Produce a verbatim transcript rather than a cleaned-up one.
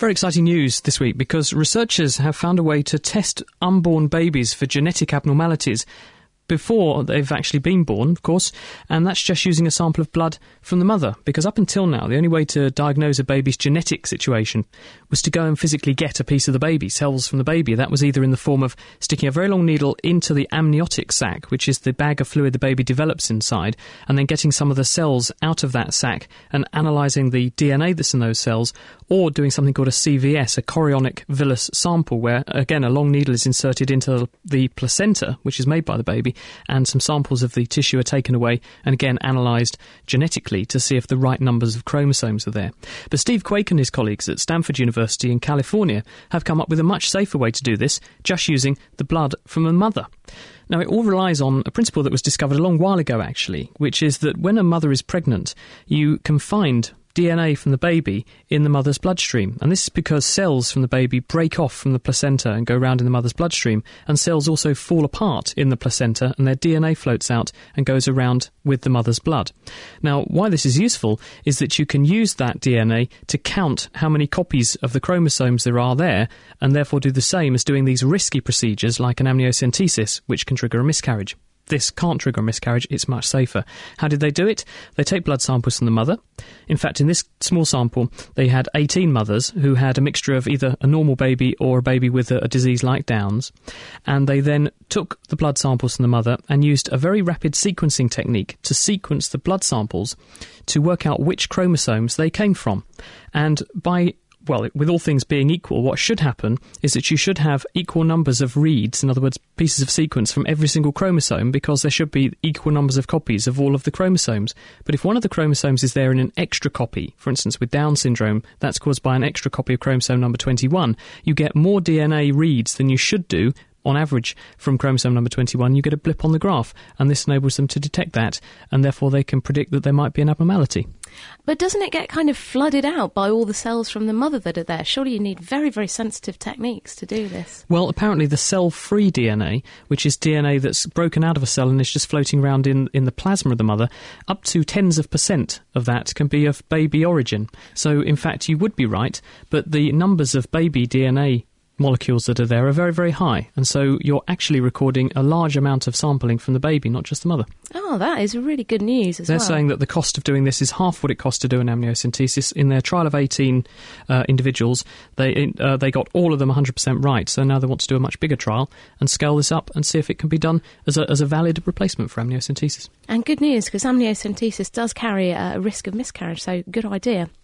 Very exciting news this week because researchers have found a way to test unborn babies for genetic abnormalities before they've actually been born, of course, and that's just using a sample of blood from the mother, because up until now the only way to diagnose a baby's genetic situation was to go and physically get a piece of the baby, cells from the baby. That was either in the form of sticking a very long needle into the amniotic sac, which is the bag of fluid the baby develops inside, and then getting some of the cells out of that sac and analysing the D N A that's in those cells, or doing something called a C V S, a chorionic villus sample, where, again, a long needle is inserted into the placenta, which is made by the baby, and some samples of the tissue are taken away and again analysed genetically to see if the right numbers of chromosomes are there. But Steve Quake and his colleagues at Stanford University in California have come up with a much safer way to do this, just using the blood from a mother. Now, it all relies on a principle that was discovered a long while ago, actually, which is that when a mother is pregnant, you can find D N A from the baby in the mother's bloodstream. And this is because cells from the baby break off from the placenta and go around in the mother's bloodstream, and cells also fall apart in the placenta and their D N A floats out and goes around with the mother's blood. Now, why this is useful is that you can use that D N A to count how many copies of the chromosomes there are there, and therefore do the same as doing these risky procedures like an amniocentesis, which can trigger a miscarriage. This can't trigger a miscarriage, it's much safer. How did they do it? They take blood samples from the mother. In fact, in this small sample, they had eighteen mothers who had a mixture of either a normal baby or a baby with a, a disease like Downs. And they then took the blood samples from the mother and used a very rapid sequencing technique to sequence the blood samples to work out which chromosomes they came from. And by Well, with all things being equal, what should happen is that you should have equal numbers of reads, in other words, pieces of sequence from every single chromosome, because there should be equal numbers of copies of all of the chromosomes. But if one of the chromosomes is there in an extra copy, for instance with Down syndrome, that's caused by an extra copy of chromosome number twenty-one, you get more D N A reads than you should do. On average, from chromosome number twenty-one, you get a blip on the graph, and this enables them to detect that, and therefore they can predict that there might be an abnormality. But doesn't it get kind of flooded out by all the cells from the mother that are there? Surely you need very, very sensitive techniques to do this. Well, apparently the cell-free D N A, which is D N A that's broken out of a cell and is just floating around in, in the plasma of the mother, up to tens of percent of that can be of baby origin. So, in fact, you would be right, but the numbers of baby D N A molecules that are there are very, very high, and so you're actually recording a large amount of sampling from the baby, not just the mother. Oh, that is really good news as They're well. They're saying that the cost of doing this is half what it costs to do an amniocentesis. In their trial of eighteen uh, individuals, they uh, they got all of them one hundred percent right, so now they want to do a much bigger trial and scale this up and see if it can be done as a, as a valid replacement for amniocentesis. And good news, because amniocentesis does carry a risk of miscarriage, so good idea.